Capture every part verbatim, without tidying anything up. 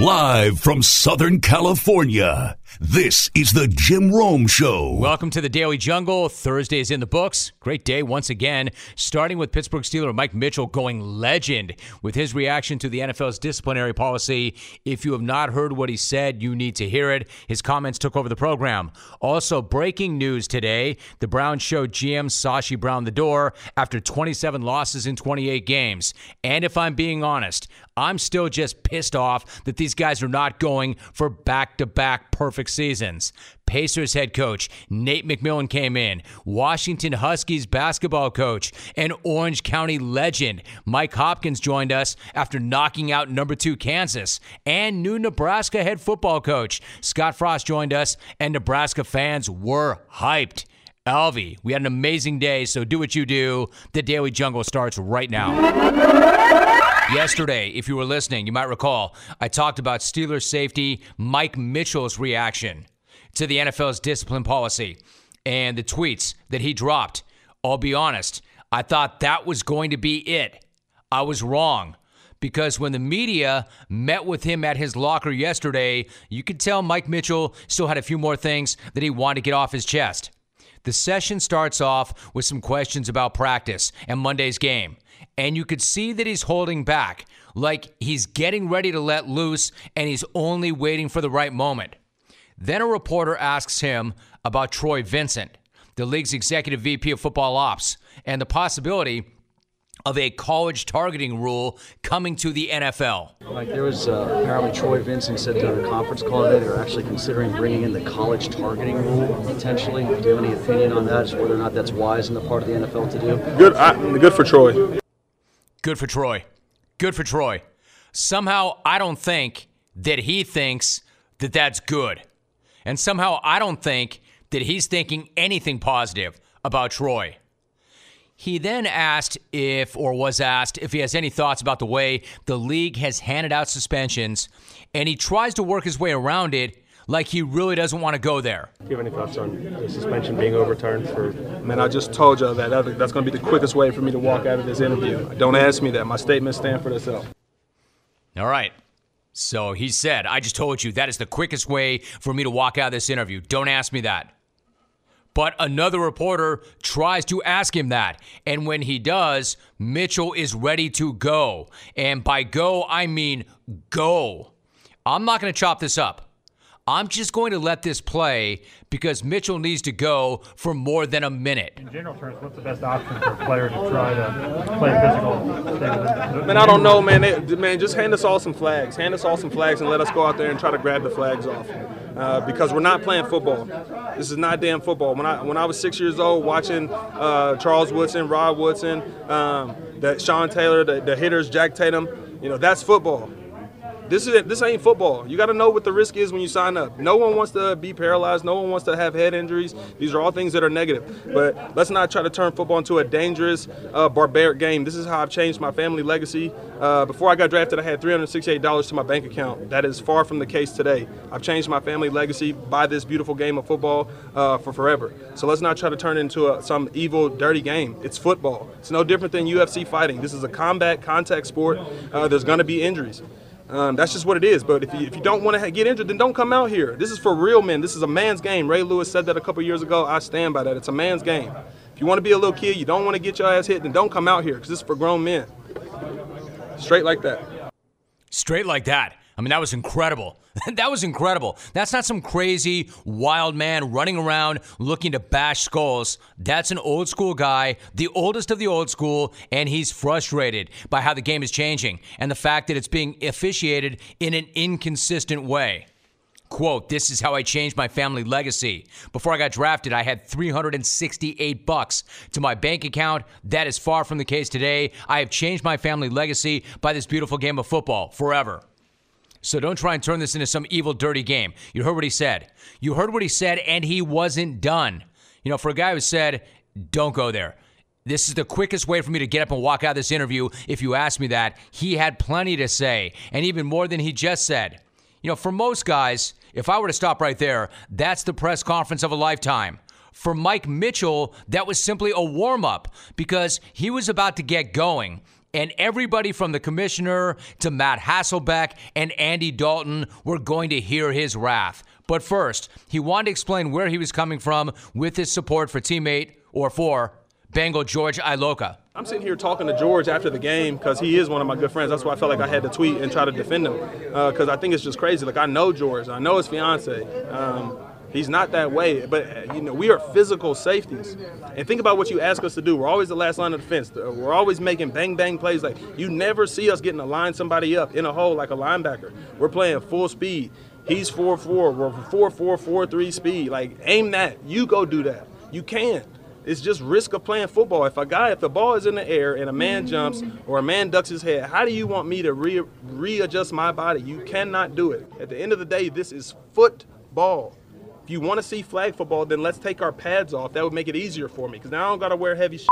Live from Southern California, this is the Jim Rome Show. Welcome to the Daily Jungle. Thursday is in the books. Great day once again, starting with Pittsburgh Steeler Mike Mitchell going legend with his reaction to the N F L's disciplinary policy. If you have not heard what he said, you need to hear it. His comments took over the program. Also, breaking news today, the Browns showed G M Sashi Brown the door after twenty-seven losses in twenty-eight games. And if I'm being honest, I'm still just pissed off that these guys are not going for back-to-back perfect seasons. Pacers head coach Nate McMillan came in. Washington Huskies basketball coach and Orange County legend Mike Hopkins joined us after knocking out number two Kansas. And new Nebraska head football coach Scott Frost joined us, and Nebraska fans were hyped. Alvy, we had an amazing day, so do what you do. The Daily Jungle starts right now. Yesterday, if you were listening, you might recall, I talked about Steelers safety Mike Mitchell's reaction to the N F L's discipline policy and the tweets that he dropped. I'll be honest, I thought that was going to be it. I was wrong, because when the media met with him at his locker yesterday, you could tell Mike Mitchell still had a few more things that he wanted to get off his chest. The session starts off with some questions about practice and Monday's game, and you could see that he's holding back, like he's getting ready to let loose and he's only waiting for the right moment. Then a reporter asks him about Troy Vincent, the league's executive V P of football ops, and the possibility of a college targeting rule coming to the N F L. Like there was uh, apparently Troy Vincent said during a conference call today they're actually considering bringing in the college targeting rule potentially. Do you have any opinion on that, as whether or not that's wise on the part of the N F L to do? Good, I, good for Troy. Good for Troy. Good for Troy. Somehow I don't think that he thinks that that's good. And somehow I don't think that he's thinking anything positive about Troy. He then asked if, or was asked, if he has any thoughts about the way the league has handed out suspensions, and he tries to work his way around it like he really doesn't want to go there. Do you have any thoughts on the suspension being overturned? For? Man, I just told you that that's going to be the quickest way for me to walk out of this interview. Don't ask me that. My statements stand for themselves. All right. So he said, I just told you that is the quickest way for me to walk out of this interview. Don't ask me that. But another reporter tries to ask him that. And when he does, Mitchell is ready to go. And by go, I mean go. I'm not going to chop this up. I'm just going to let this play because Mitchell needs to go for more than a minute. In general terms, what's the best option for a player to try to play physical? Man, I don't know, man. They, man, just hand us all some flags. Hand us all some flags and let us go out there and try to grab the flags off. Uh, because we're not playing football. This is not damn football. When I when I was six years old, watching uh, Charles Woodson, Rod Woodson, um, that Sean Taylor, the, the hitters, Jack Tatum, you know, that's football. This is this ain't football. You got to know what the risk is when you sign up. No one wants to be paralyzed. No one wants to have head injuries. These are all things that are negative. But let's not try to turn football into a dangerous, uh, barbaric game. This is how I've changed my family legacy. Uh, before I got drafted, I had three hundred sixty-eight dollars to my bank account. That is far from the case today. I've changed my family legacy by this beautiful game of football uh, for forever. So let's not try to turn it into a, some evil, dirty game. It's football. It's no different than U F C fighting. This is a combat, contact sport. Uh, there's going to be injuries. Um, that's just what it is. But if you, if you don't want to get injured, then don't come out here. This is for real men. This is a man's game. Ray Lewis said that a couple years ago. I stand by that. It's a man's game. If you want to be a little kid, you don't want to get your ass hit, then don't come out here because this is for grown men. Straight like that. Straight like that. I mean, that was incredible. That was incredible. That's not some crazy wild man running around looking to bash skulls. That's an old school guy, the oldest of the old school, and he's frustrated by how the game is changing and the fact that it's being officiated in an inconsistent way. Quote, this is how I changed my family legacy. Before I got drafted, I had three hundred sixty-eight bucks to my bank account. That is far from the case today. I have changed my family legacy by this beautiful game of football forever. So don't try and turn this into some evil, dirty game. You heard what he said. You heard what he said, and he wasn't done. You know, for a guy who said, don't go there. This is the quickest way for me to get up and walk out of this interview. If you ask me that, he had plenty to say, and even more than he just said. You know, for most guys, if I were to stop right there, that's the press conference of a lifetime. For Mike Mitchell, that was simply a warm-up because he was about to get going. And everybody from the commissioner to Matt Hasselbeck and Andy Dalton were going to hear his wrath. But first, he wanted to explain where he was coming from with his support for teammate, or for, Bengal George Iloka. I'm sitting here talking to George after the game because he is one of my good friends. That's why I felt like I had to tweet and try to defend him because uh, I think it's just crazy. Like, I know George. I know his fiance. Um, he's not that way. But, you know, we are physical safeties. And think about what you ask us to do. We're always the last line of defense. We're always making bang-bang plays. Like, you never see us getting to line somebody up in a hole like a linebacker. We're playing full speed. He's four four. We're four four, four three speed. Like, aim that. You go do that. You can't. It's just risk of playing football. If a guy, if the ball is in the air and a man jumps or a man ducks his head, how do you want me to re- readjust my body? You cannot do it. At the end of the day, this is football. If you want to see flag football, then let's take our pads off. That would make it easier for me because now I don't got to wear heavy shit.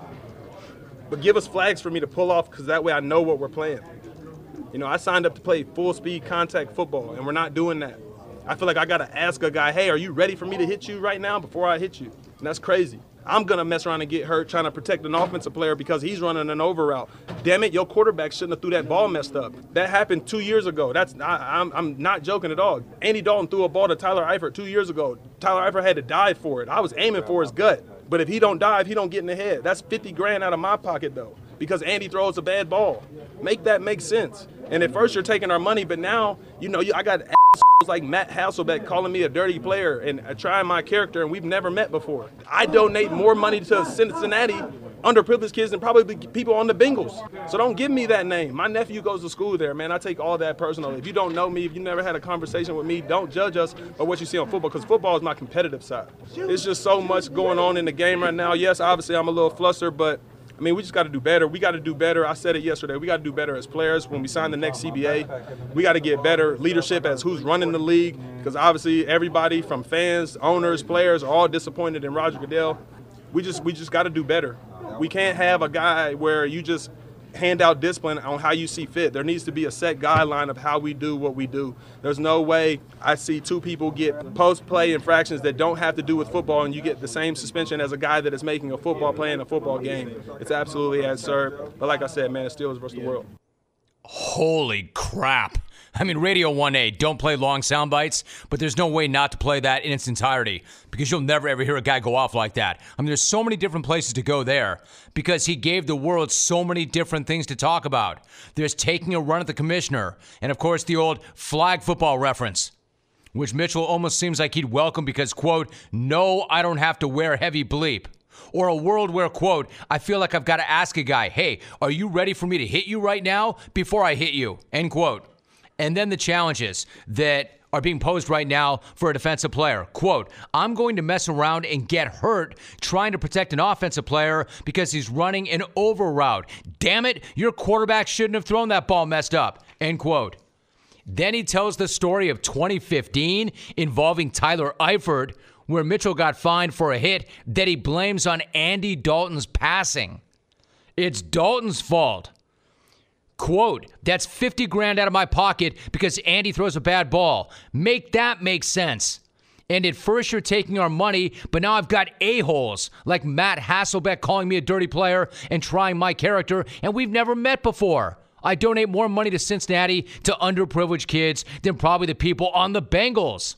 But give us flags for me to pull off because that way I know what we're playing. You know, I signed up to play full-speed contact football, and we're not doing that. I feel like I got to ask a guy, hey, are you ready for me to hit you right now before I hit you? And that's crazy. I'm going to mess around and get hurt trying to protect an offensive player because he's running an over route. Damn it, your quarterback shouldn't have threw that ball messed up. That happened two years ago. That's I, I'm, I'm not joking at all. Andy Dalton threw a ball to Tyler Eifert two years ago. Tyler Eifert had to dive for it. I was aiming for his gut. But if he don't dive, he don't get in the head. That's fifty grand out of my pocket, though, because Andy throws a bad ball. Make that make sense. And at first you're taking our money, but now, you know, I got assholes like Matt Hasselbeck calling me a dirty player and trying my character, and we've never met before. I donate more money to Cincinnati underprivileged kids than probably people on the Bengals. So don't give me that name. My nephew goes to school there, man. I take all that personally. If you don't know me, if you never had a conversation with me, don't judge us by what you see on football, because football is my competitive side. It's just so much going on in the game right now. Yes, obviously I'm a little flustered, but I mean, we just got to do better. We got to do better. I said it yesterday. We got to do better as players when we sign the next C B A. We got to get better leadership as who's running the league, because obviously everybody from fans, owners, players are all disappointed in Roger Goodell. We just we just got to do better. We can't have a guy where you just hand out discipline on how you see fit. There needs to be a set guideline of how we do what we do. There's no way I see two people get post-play infractions that don't have to do with football and you get the same suspension as a guy that is making a football play in a football game. It's absolutely absurd. But like I said, man, it's Steelers versus the world. Holy crap. I mean, Radio one A, don't play long sound bites, but there's no way not to play that in its entirety because you'll never ever hear a guy go off like that. I mean, there's so many different places to go there because he gave the world so many different things to talk about. There's taking a run at the commissioner and, of course, the old flag football reference, which Mitchell almost seems like he'd welcome because, quote, no, I don't have to wear heavy bleep. Or a world where, quote, I feel like I've got to ask a guy, hey, are you ready for me to hit you right now before I hit you, end quote. And then the challenges that are being posed right now for a defensive player. Quote, I'm going to mess around and get hurt trying to protect an offensive player because he's running an over route. Damn it, your quarterback shouldn't have thrown that ball messed up, end quote. Then he tells the story of twenty fifteen involving Tyler Eifert, where Mitchell got fined for a hit that he blames on Andy Dalton's passing. It's Dalton's fault. Quote, that's fifty grand out of my pocket because Andy throws a bad ball. Make that make sense. And at first you're taking our money, but now I've got a-holes like Matt Hasselbeck calling me a dirty player and trying my character, and we've never met before. I donate more money to Cincinnati to underprivileged kids than probably the people on the Bengals.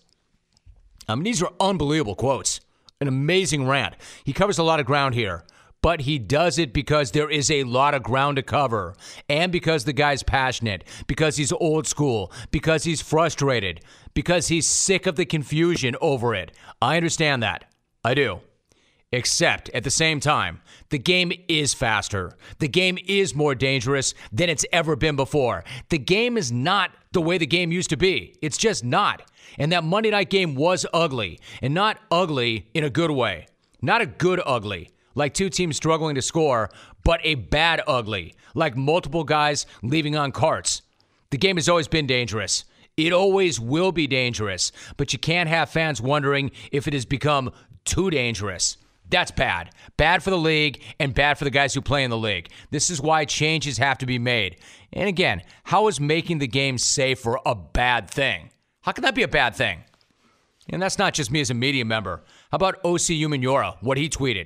I mean, these are unbelievable quotes. An amazing rant. He covers a lot of ground here. But he does it because there is a lot of ground to cover, and because the guy's passionate, because he's old school, because he's frustrated, because he's sick of the confusion over it. I understand that. I do. Except, at the same time, the game is faster. The game is more dangerous than it's ever been before. The game is not the way the game used to be. It's just not. And that Monday night game was ugly, and not ugly in a good way. Not a good ugly. Like two teams struggling to score, but a bad ugly, like multiple guys leaving on carts. The game has always been dangerous. It always will be dangerous, but you can't have fans wondering if it has become too dangerous. That's bad. Bad for the league and bad for the guys who play in the league. This is why changes have to be made. And again, how is making the game safer a bad thing? How can that be a bad thing? And that's not just me as a media member. How about O C Umenyiora, what he tweeted?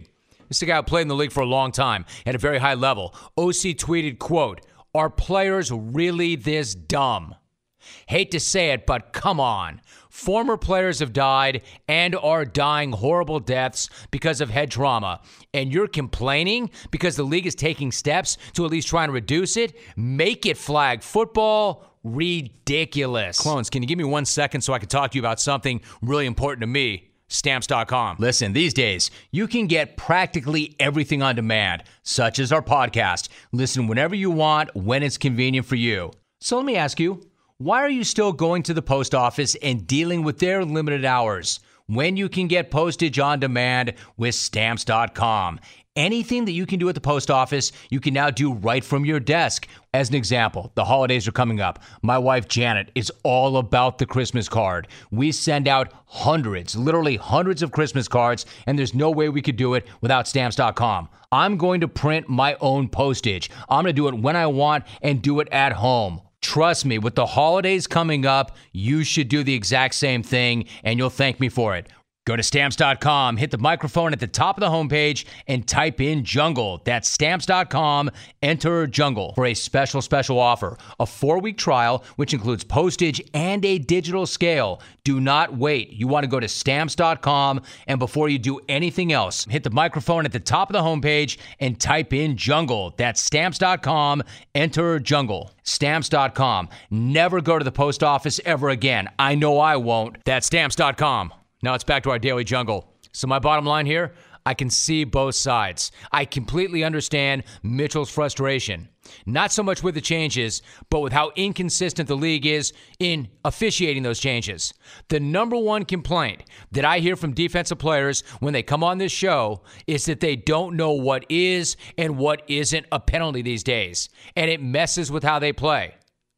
This is a guy who played in the league for a long time at a very high level. O C tweeted, quote, "Are players really this dumb? Hate to say it, but come on. Former players have died and are dying horrible deaths because of head trauma. And you're complaining because the league is taking steps to at least try and reduce it? Make it flag football? Ridiculous." Clones, can you give me one second so I can talk to you about something really important to me? Stamps dot com. Listen, these days, you can get practically everything on demand, such as our podcast. Listen whenever you want, when it's convenient for you. So let me ask you, why are you still going to the post office and dealing with their limited hours when you can get postage on demand with Stamps dot com? Anything that you can do at the post office, you can now do right from your desk. As an example, the holidays are coming up. My wife, Janet, is all about the Christmas card. We send out hundreds, literally hundreds of Christmas cards, and there's no way we could do it without Stamps dot com. I'm going to print my own postage. I'm going to do it when I want and do it at home. Trust me, with the holidays coming up, you should do the exact same thing, and you'll thank me for it. Go to Stamps dot com, hit the microphone at the top of the homepage, and type in Jungle. That's Stamps dot com, enter Jungle for a special, special offer. A four-week trial, which includes postage and a digital scale. Do not wait. You want to go to Stamps dot com, and before you do anything else, hit the microphone at the top of the homepage and type in Jungle. That's Stamps dot com, enter Jungle. Stamps dot com. Never go to the post office ever again. I know I won't. That's Stamps dot com. Now it's back to our Daily Jungle. So my bottom line here, I can see both sides. I completely understand Mitchell's frustration. Not so much with the changes, but with how inconsistent the league is in officiating those changes. The number one complaint that I hear from defensive players when they come on this show is that they don't know what is and what isn't a penalty these days, and it messes with how they play.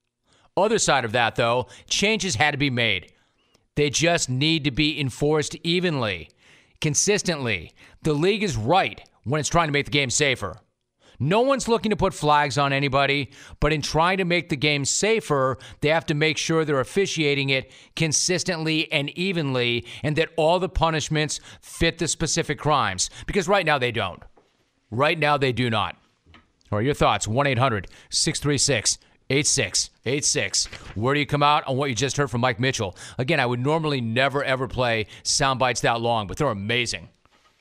Other side of that, though, changes had to be made. They just need to be enforced evenly, consistently. The league is right when it's trying to make the game safer. No one's looking to put flags on anybody, but in trying to make the game safer, they have to make sure they're officiating it consistently and evenly, and that all the punishments fit the specific crimes. Because right now they don't. Right now they do not. All right, your thoughts, one eight hundred six three six eight six eight six. Where do you come out on what you just heard from Mike Mitchell? Again, I would normally never, ever play sound bites that long, but they're amazing.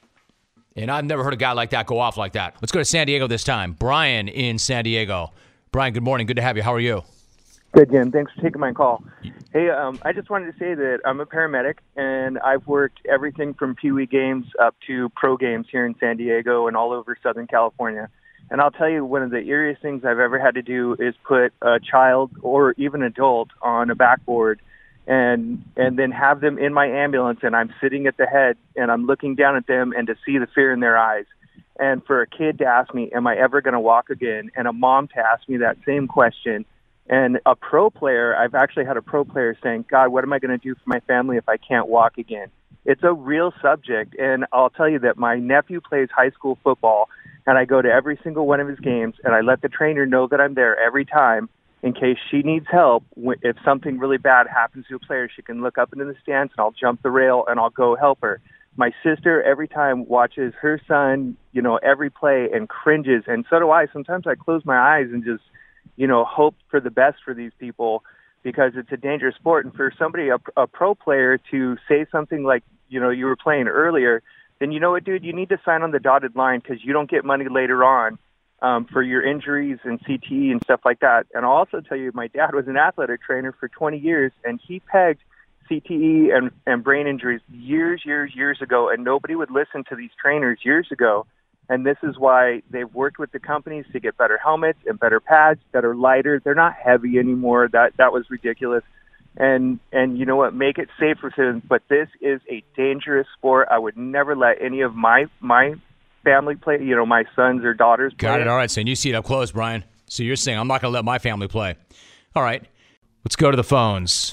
And I've never heard a guy like that go off like that. Let's go to San Diego this time. Brian in San Diego. Brian, good morning. Good to have you. How are you? Good, Jim. Thanks for taking my call. Hey, um, I just wanted to say that I'm a paramedic, and I've worked everything from Pee Wee games up to pro games here in San Diego and all over Southern California. And I'll tell you, one of the eeriest things I've ever had to do is put a child or even adult on a backboard and and then have them in my ambulance, and I'm sitting at the head, and I'm looking down at them and to see the fear in their eyes. And for a kid to ask me, am I ever going to walk again? And a mom to ask me that same question. And a pro player, I've actually had a pro player saying, God, what am I going to do for my family if I can't walk again? It's a real subject. And I'll tell you that my nephew plays high school football, and I go to every single one of his games, and I let the trainer know that I'm there every time in case she needs help. If something really bad happens to a player, she can look up into the stands, and I'll jump the rail, and I'll go help her. My sister, every time, watches her son, you know, every play and cringes, and so do I. Sometimes I close my eyes and just, you know, hope for the best for these people because it's a dangerous sport. And for somebody, a, a pro player, to say something like, you know, you were playing earlier, then you know what, dude, you need to sign on the dotted line because you don't get money later on um, for your injuries and C T E and stuff like that. And I'll also tell you, my dad was an athletic trainer for twenty years, and he pegged C T E and, and brain injuries years, years, years ago, and nobody would listen to these trainers years ago. And this is why they've worked with the companies to get better helmets and better pads that are lighter. They're not heavy anymore. That that was ridiculous. And, and you know what, make it safer for them. But this is a dangerous sport. I would never let any of my my family play, you know, my sons or daughters play. Got it. All right, so you see it up close, Brian. So you're saying I'm not going to let my family play. All right, let's go to the phones.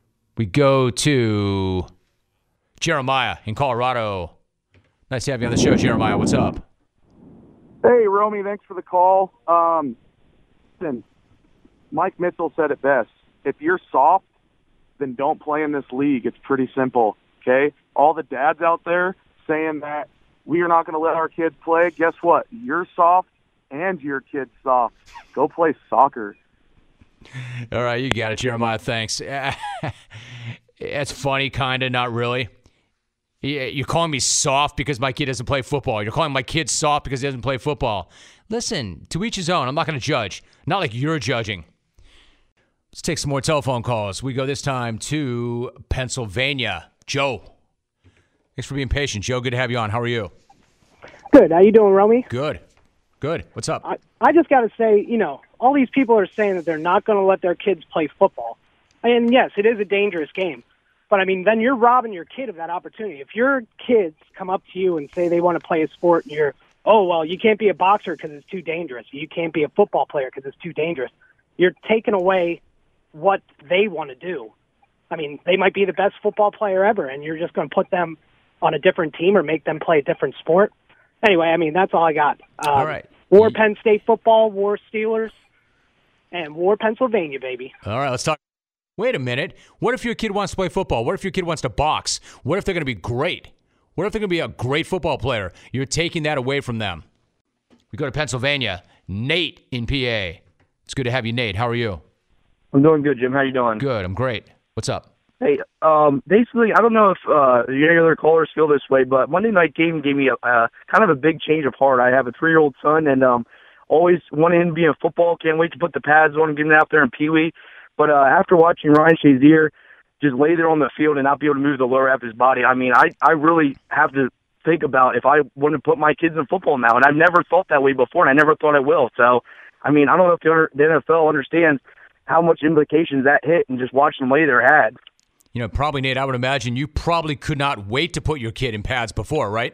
We go to Jeremiah in Colorado. Nice to have you on the show, Jeremiah. What's up? Hey, Romy, thanks for the call. Um, listen, Mike Mitchell said it best. If you're soft, then don't play in this league. It's pretty simple, okay? All the dads out there saying that we are not going to let our kids play. Guess what? You're soft and your kid's soft. Go play soccer. All right, you got it, Jeremiah. Thanks. It's funny, kind of, not really. You're calling me soft because my kid doesn't play football. You're calling my kid soft because he doesn't play football. Listen, to each his own. I'm not going to judge. Not like you're judging. Let's take some more telephone calls. We go this time to Pennsylvania. Joe. Thanks for being patient. Joe, good to have you on. How are you? Good. How you doing, Romy? Good. Good. What's up? I, I just got to say, you know, all these people are saying that they're not going to let their kids play football. And, yes, it is a dangerous game. But, I mean, then you're robbing your kid of that opportunity. If your kids come up to you and say they want to play a sport and you're, oh, well, you can't be a boxer because it's too dangerous. You can't be a football player because it's too dangerous. You're taking away what they want to do. I mean, they might be the best football player ever, and you're just going to put them on a different team or make them play a different sport. Anyway, I mean, that's all I got. Um, all right. War Penn State football, war Steelers, and war Pennsylvania, baby. All right, let's talk. Wait a minute. What if your kid wants to play football? What if your kid wants to box? What if they're going to be great? What if they're going to be a great football player? You're taking that away from them. We go to Pennsylvania. Nate in P A. It's good to have you, Nate. How are you? I'm doing good, Jim. How you doing? Good. I'm great. What's up? Hey, um, basically, I don't know if uh, the regular callers feel this way, but Monday night game gave me a uh, kind of a big change of heart. I have a three-year-old son, and um, always wanted him to be in football. Can't wait to put the pads on and get him out there in Pee Wee. But uh, after watching Ryan Shazier just lay there on the field and not be able to move the lower half of his body, I mean, I, I really have to think about if I want to put my kids in football now. And I've never thought that way before, and I never thought I will. So, I mean, I don't know if the, the N F L understands how much implications that hit and just watching them lay there had. You know, probably, Nate, I would imagine you probably could not wait to put your kid in pads before, right?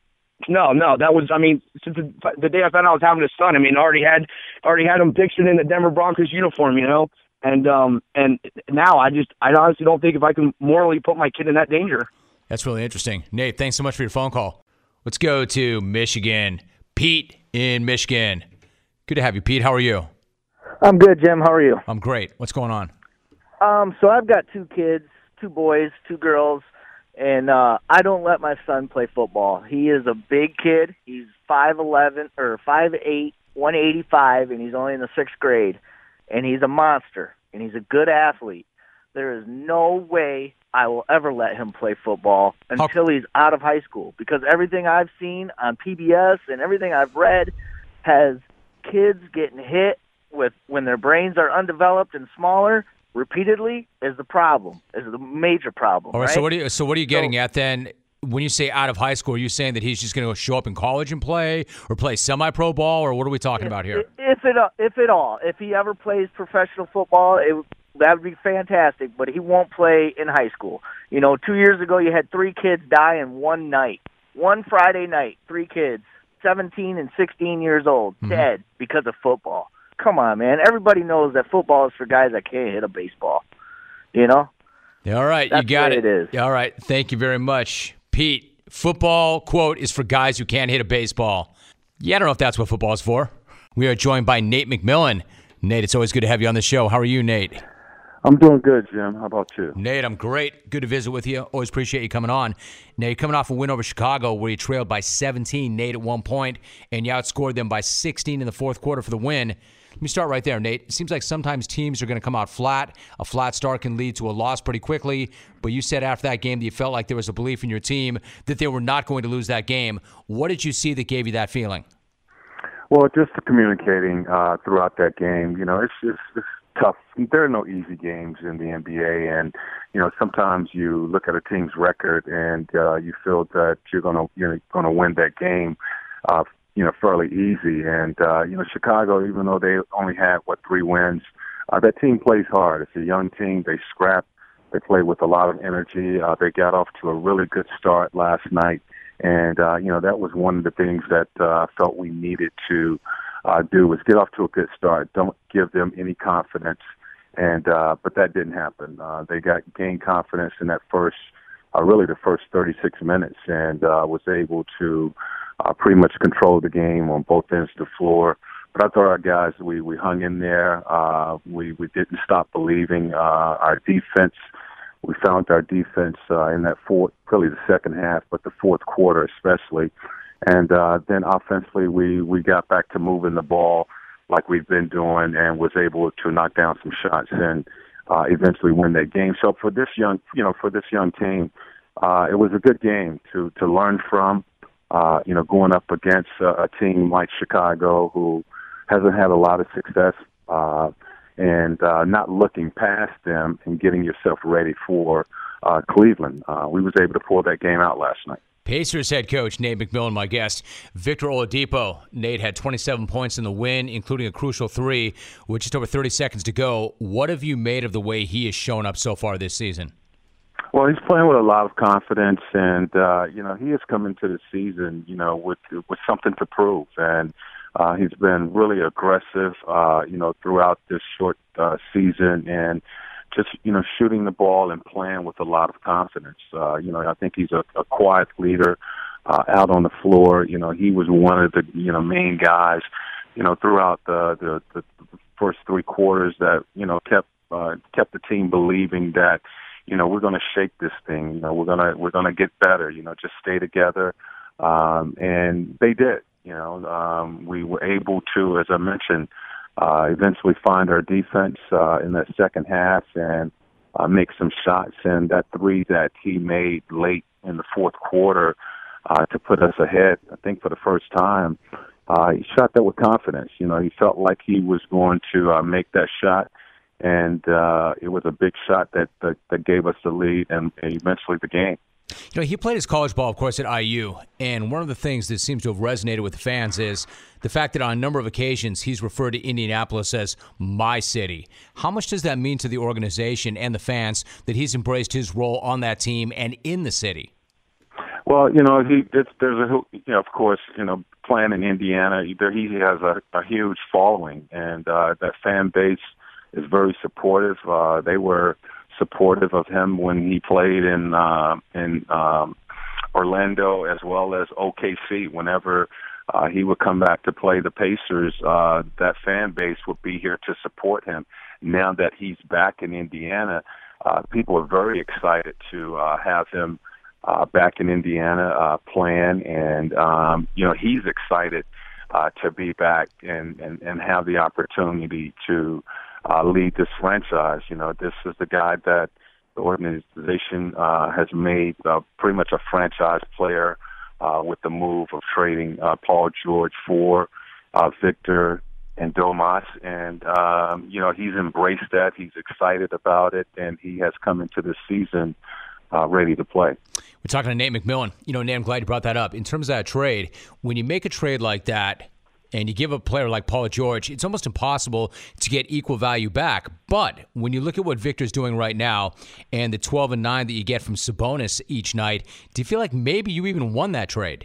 No, no, that was, I mean, since the, the day I found out I was having a son, I mean, I already had, already had him pictured in the Denver Broncos uniform, you know? And um, and now I just, I honestly don't think if I can morally put my kid in that danger. That's really interesting. Nate, thanks so much for your phone call. Let's go to Michigan. Pete in Michigan. Good to have you, Pete. How are you? I'm good, Jim. How are you? I'm great. What's going on? Um, so I've got two kids, two boys, two girls, and uh, I don't let my son play football. He is a big kid. He's five eleven or five eight, one eighty-five, and he's only in the sixth grade. And he's a monster, and he's a good athlete. There is no way I will ever let him play football until he's out of high school, because everything I've seen on P B S and everything I've read has kids getting hit with when their brains are undeveloped and smaller repeatedly is the problem, is the major problem. All right, right? so what are you, so what are you getting so, at then? When you say out of high school, are you saying that he's just going to show up in college and play, or play semi-pro ball, or what are we talking if, about here? If it, if at all, if he ever plays professional football, it, that would be fantastic. But he won't play in high school. You know, two years ago, you had three kids die in one night, one Friday night. Three kids, seventeen and sixteen years old, mm-hmm. dead because of football. Come on, man! Everybody knows that football is for guys that can't hit a baseball. You know. All right, That's you got the way it. It is. All right, thank you very much. Pete, football, quote, is for guys who can't hit a baseball. Yeah, I don't know if that's what football is for. We are joined by Nate McMillan. Nate, it's always good to have you on the show. How are you, Nate? I'm doing good, Jim. How about you? Nate, I'm great. Good to visit with you. Always appreciate you coming on. Nate, coming off a win over Chicago where you trailed by seventeen, Nate, at one point, and you outscored them by sixteen in the fourth quarter for the win. Let me start right there, Nate. It seems like sometimes teams are going to come out flat. A flat start can lead to a loss pretty quickly. But you said after that game that you felt like there was a belief in your team that they were not going to lose that game. What did you see that gave you that feeling? Well, just communicating uh, throughout that game. You know, it's just it's tough. There are no easy games in the N B A, and you know sometimes you look at a team's record and uh, you feel that you're going to you're going to win that game. Uh, you know, fairly easy. And, uh, you know, Chicago, even though they only had, what, three wins, uh, that team plays hard. It's a young team. They scrap. They play with a lot of energy. Uh, they got off to a really good start last night. And, uh, you know, that was one of the things that uh, I felt we needed to uh, do was get off to a good start. Don't give them any confidence. And uh, but that didn't happen. Uh, they got gained confidence in that first, uh, really the first thirty-six minutes, and uh, was able to Uh, pretty much controlled the game on both ends of the floor. But I thought our guys, we, we hung in there. Uh, we, we didn't stop believing. Uh, our defense, we found our defense uh, in that fourth, really the second half, but the fourth quarter especially, And uh, then offensively, we, we got back to moving the ball like we've been doing and was able to knock down some shots and uh, eventually win that game. So for this young, you know, for this young team, uh, it was a good game to, to learn from, uh, you know, going up against a, a team like Chicago who hasn't had a lot of success uh, and uh, not looking past them and getting yourself ready for uh, Cleveland. Uh, we was able to pull that game out last night. Pacers head coach Nate McMillan, my guest. Victor Oladipo. Nate had twenty-seven points in the win, including a crucial three with just over thirty seconds to go. What have you made of the way he has shown up so far this season? Well, he's playing with a lot of confidence, and uh, you know he has come into the season, you know, with with something to prove, and uh, he's been really aggressive, uh, you know, throughout this short uh, season, and just, you know, shooting the ball and playing with a lot of confidence. Uh, you know, I think he's a, a quiet leader uh, out on the floor. You know, he was one of the, you know, main guys, you know, throughout the, the, the first three quarters that, you know, kept uh, kept the team believing that, you know, we're going to shake this thing. You know, we're going to we're going to get better. You know, just stay together. Um, and they did. You know, um, we were able to, as I mentioned, Uh, eventually find our defense uh, in that second half and uh, make some shots. And that three that he made late in the fourth quarter uh, to put us ahead, I think for the first time, uh, he shot that with confidence. You know, he felt like he was going to uh, make that shot, and uh, it was a big shot that, that, that gave us the lead and eventually the game. You know, he played his college ball, of course, at I U, and one of the things that seems to have resonated with the fans is the fact that on a number of occasions he's referred to Indianapolis as my city. How much does that mean to the organization and the fans that he's embraced his role on that team and in the city? Well, you know, he it's, there's a you know, of course, you know, playing in Indiana, there he has a, a huge following, and uh, that fan base is very supportive. Uh, they were supportive of him when he played in uh, in um, Orlando as well as O K C. Whenever uh, he would come back to play the Pacers, uh, that fan base would be here to support him. Now that he's back in Indiana, uh, people are very excited to uh, have him uh, back in Indiana uh, playing, and um, you know he's excited uh, to be back and, and, and have the opportunity to Uh, lead this franchise. You know, this is the guy that the organization uh, has made uh, pretty much a franchise player uh, with the move of trading uh, Paul George for uh, Victor and Domas. And, um, you know, he's embraced that. He's excited about it, and he has come into this season uh, ready to play. We're talking to Nate McMillan. You know, Nate, I'm glad you brought that up. In terms of that trade, when you make a trade like that, and you give a player like Paul George, it's almost impossible to get equal value back. But when you look at what Victor's doing right now and the twelve and nine that you get from Sabonis each night, do you feel like maybe you even won that trade?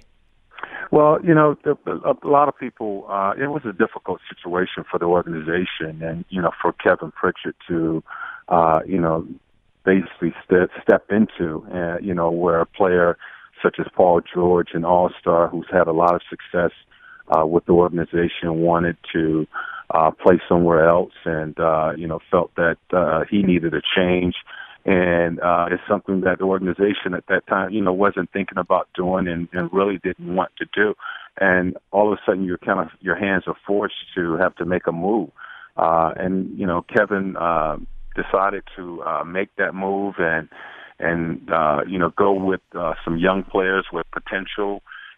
Well, you know, a lot of people, uh, it was a difficult situation for the organization and, you know, for Kevin Pritchard to, uh, you know, basically step, step into, uh, you know, where a player such as Paul George, an all-star who's had a lot of success Uh, with the organization, wanted to uh, play somewhere else, and uh, you know felt that uh, he needed a change, and uh, it's something that the organization at that time, you know, wasn't thinking about doing, and, and really didn't want to do. And all of a sudden, you're kind of your hands are forced to have to make a move, uh, and you know Kevin uh, decided to uh, make that move and and uh, you know go with uh, some young players with potential.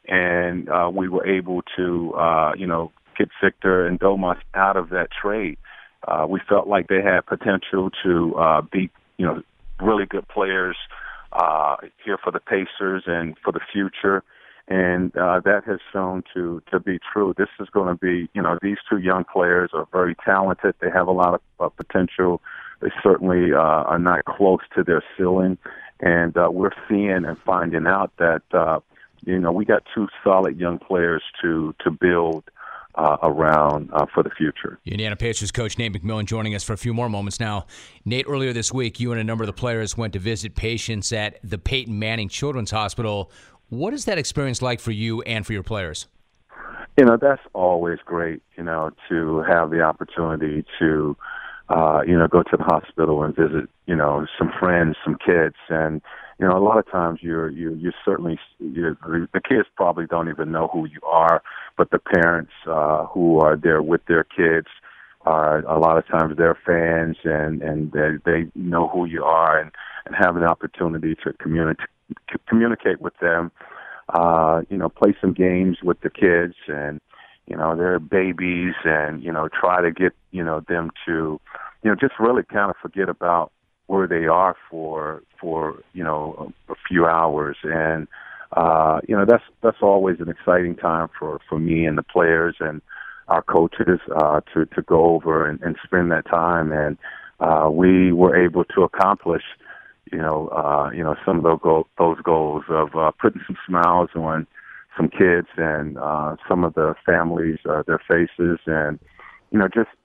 And uh, we were able to, uh, you know, get Victor and Domas out of that trade. Uh, we felt like they had potential to uh, be, you know, really good players uh, here for the Pacers and for the future. And uh, that has shown to, to be true. This is going to be, you know, these two young players are very talented. They have a lot of uh, potential. They certainly uh, are not close to their ceiling. And uh, we're seeing and finding out that, uh, you know, we got two solid young players to to build uh, around uh, for the future. Indiana Pacers coach Nate McMillan joining us for a few more moments now. Nate, earlier this week, you and a number of the players went to visit patients at the Peyton Manning Children's Hospital. What is that experience like for you and for your players? You know, that's always great, you know, to have the opportunity to uh, you know, go to the hospital and visit, you know, some friends, some kids. And, you know, a lot of times you're, you're, you're certainly, you're, the kids probably don't even know who you are, but the parents uh, who are there with their kids are a lot of times they're fans, and, and they, they know who you are, and, and have an opportunity to communicate, communicate with them, uh, you know, play some games with the kids, and, you know, they're babies, and, you know, try to get, you know, them to, you know, just really kind of forget about where they are for, for, you know, a, a few hours. And, uh, you know, that's, that's always an exciting time for, for me and the players and our coaches, uh, to, to go over and, and spend that time. And, uh, we were able to accomplish, you know, uh, you know, some of those, goal, those goals of, uh, putting some smiles on some kids and, uh, some of the families, uh, their faces, and, you know, just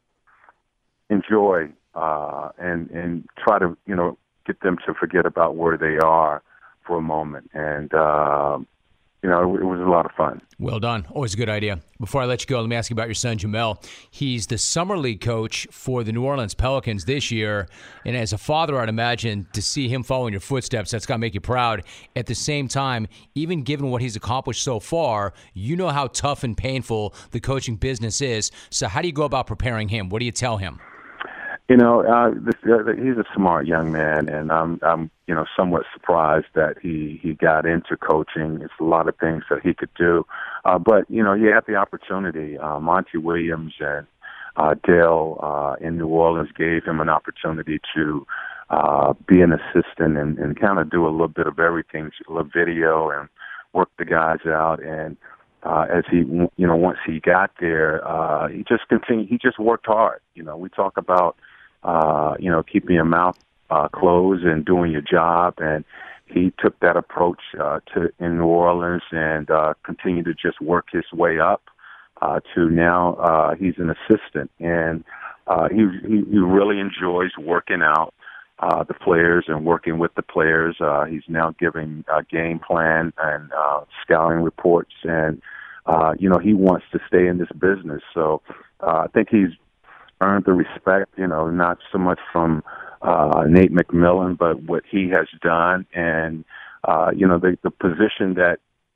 enjoy, uh, and, and try to, you know, get them to forget about where they are for a moment. And, uh, you know, it, it was a lot of fun. Well done. Always a good idea. Before I let you go, let me ask you about your son, Jamel. He's the summer league coach for the New Orleans Pelicans this year. And as a father, I'd imagine to see him follow in your footsteps, that's got to make you proud. At the same time, even given what he's accomplished so far, you know how tough and painful the coaching business is. So how do you go about preparing him? What do you tell him? You know, uh, this, uh, he's a smart young man, and I'm, I'm, you know, somewhat surprised that he, he got into coaching. It's a lot of things that he could do, uh, but you know, he had the opportunity. Uh, Monty Williams and uh, Dale uh, in New Orleans gave him an opportunity to uh, be an assistant and, and kind of do a little bit of everything, a little video, and work the guys out. And uh, as he, you know, once he got there, uh, he just continued. He just worked hard. You know, we talk about. Uh, you know, keeping your mouth uh, closed and doing your job. And he took that approach uh, to in New Orleans and uh, continued to just work his way up uh, to now uh, he's an assistant. And uh, he, he he really enjoys working out uh, the players and working with the players. Uh, he's now giving a game plan and uh, scouting reports. And, uh, you know, he wants to stay in this business. So uh, I think he's earned the respect, you know, not so much from uh, Nate McMillan, but what he has done. And, uh, you know, the, the position that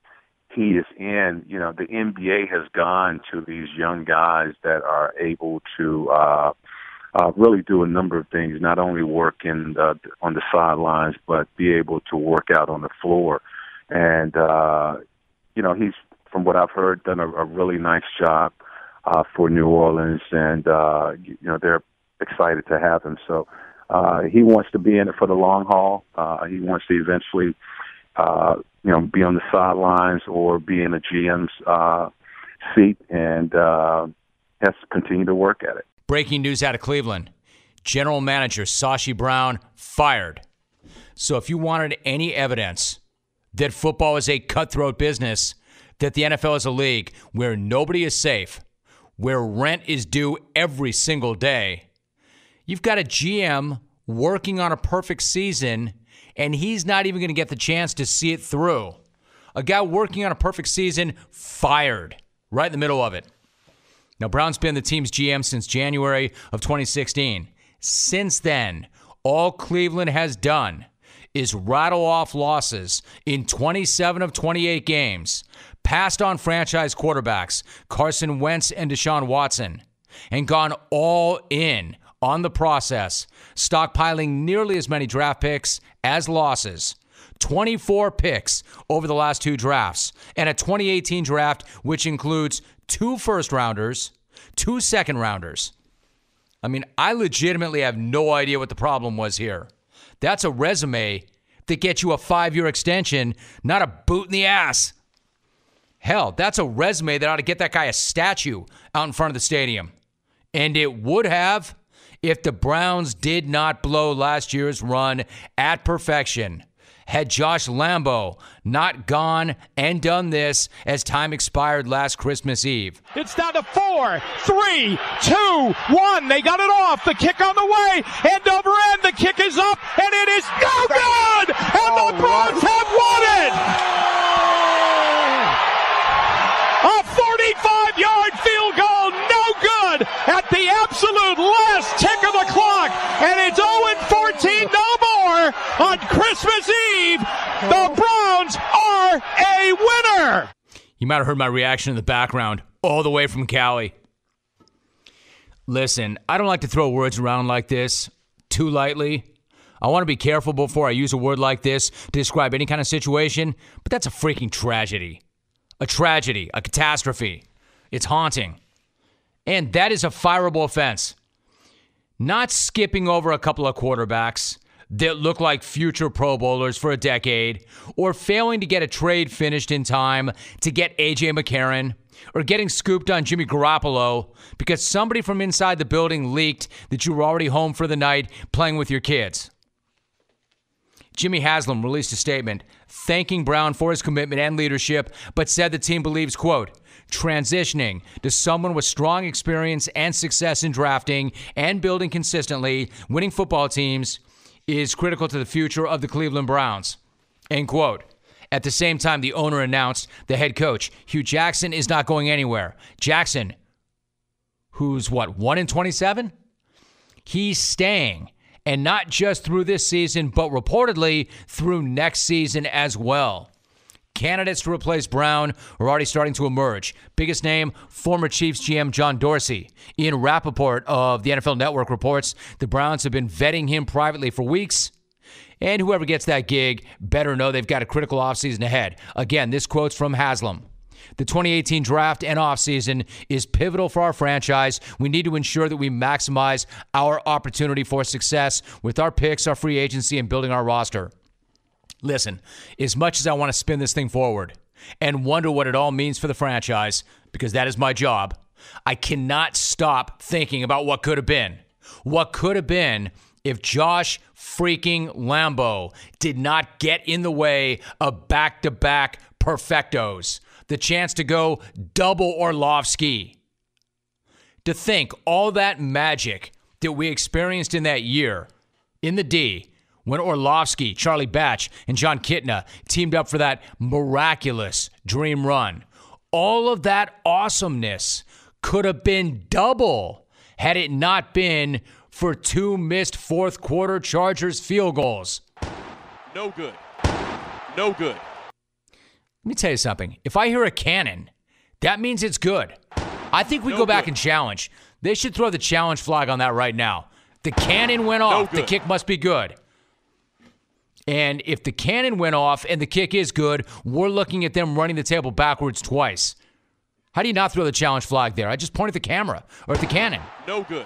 he is in, you know, the N B A has gone to these young guys that are able to uh, uh, really do a number of things, not only work in the, on the sidelines, but be able to work out on the floor. And, uh, you know, he's, from what I've heard, done a, a really nice job Uh, for New Orleans, and uh, you know they're excited to have him. So uh, he wants to be in it for the long haul. Uh, he wants to eventually, uh, you know, be on the sidelines or be in a G M's uh, seat, and uh, has to continue to work at it. Breaking news out of Cleveland: General Manager Sashi Brown fired. So if you wanted any evidence that football is a cutthroat business, that the N F L is a league where nobody is safe, where rent is due every single day, you've got a G M working on a perfect season, and he's not even going to get the chance to see it through. A guy working on a perfect season fired right in the middle of it. Now, Brown's been the team's G M since January of twenty sixteen. Since then, all Cleveland has done is rattle off losses in twenty-seven of twenty-eight games, passed on franchise quarterbacks Carson Wentz and Deshaun Watson, and gone all in on the process, stockpiling nearly as many draft picks as losses. twenty-four picks over the last two drafts, and a twenty eighteen draft which includes two first-rounders, two second-rounders. I mean, I legitimately have no idea what the problem was here. That's a resume that gets you a five-year extension, not a boot in the ass. Hell, that's a resume that ought to get that guy a statue out in front of the stadium. And it would have if the Browns did not blow last year's run at perfection. Had Josh Lambo not gone and done this as time expired last Christmas Eve. It's down to four, three, two, one. They got it off. The kick on the way. End over end. The kick is up, and it is no good. And the Browns have won it. A forty-five yard field goal, no good at the absolute last tick of the clock. on Christmas Eve. The Browns are a winner. You might have heard my reaction in the background, all the way from Cali. Listen, I don't like to throw words around like this too lightly. I want to be careful before I use a word like this to describe any kind of situation, but that's a freaking tragedy. A tragedy, a catastrophe. It's haunting. And that is a fireable offense. Not skipping over a couple of quarterbacks that look like future Pro Bowlers for a decade, or failing to get a trade finished in time to get A J McCarron, or getting scooped on Jimmy Garoppolo because somebody from inside the building leaked that you were already home for the night playing with your kids. Jimmy Haslam released a statement thanking Brown for his commitment and leadership, but said the team believes, quote, transitioning to someone with strong experience and success in drafting and building consistently winning football teams is critical to the future of the Cleveland Browns, end quote. At the same time, the owner announced the head coach, Hugh Jackson, is not going anywhere. Jackson, who's what, one in twenty-seven? He's staying. And not just through this season, but reportedly through next season as well. Candidates to replace Brown are already starting to emerge. Biggest name, former Chiefs G M John Dorsey. Ian Rappaport of the N F L Network reports the Browns have been vetting him privately for weeks. And whoever gets that gig better know they've got a critical offseason ahead. Again, this quote's from Haslam. The twenty eighteen draft and offseason is pivotal for our franchise. We need to ensure that we maximize our opportunity for success with our picks, our free agency, and building our roster. Listen, as much as I want to spin this thing forward and wonder what it all means for the franchise, because that is my job, I cannot stop thinking about what could have been. What could have been if Josh freaking Lambo did not get in the way of back-to-back perfectos. The chance to go double Orlovsky. To think all that magic that we experienced in that year, in the D, when Orlovsky, Charlie Batch, and John Kitna teamed up for that miraculous dream run. All of that awesomeness could have been double had it not been for two missed fourth quarter Chargers field goals. No good. No good. Let me tell you something. If I hear a cannon, that means it's good. I think we no go back good. and challenge. They should throw the challenge flag on that right now. The cannon went off. No the kick must be good. And if the cannon went off and the kick is good, we're looking at them running the table backwards twice. How do you not throw the challenge flag there? I just point at the camera or at the cannon. No good.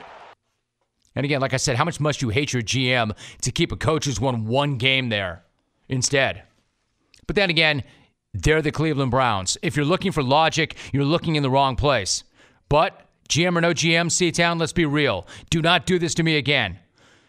And again, like I said, how much must you hate your G M to keep a coach who's won one game there instead? But then again, they're the Cleveland Browns. If you're looking for logic, you're looking in the wrong place. But G M or no G M, C-Town, let's be real. Do not do this to me again.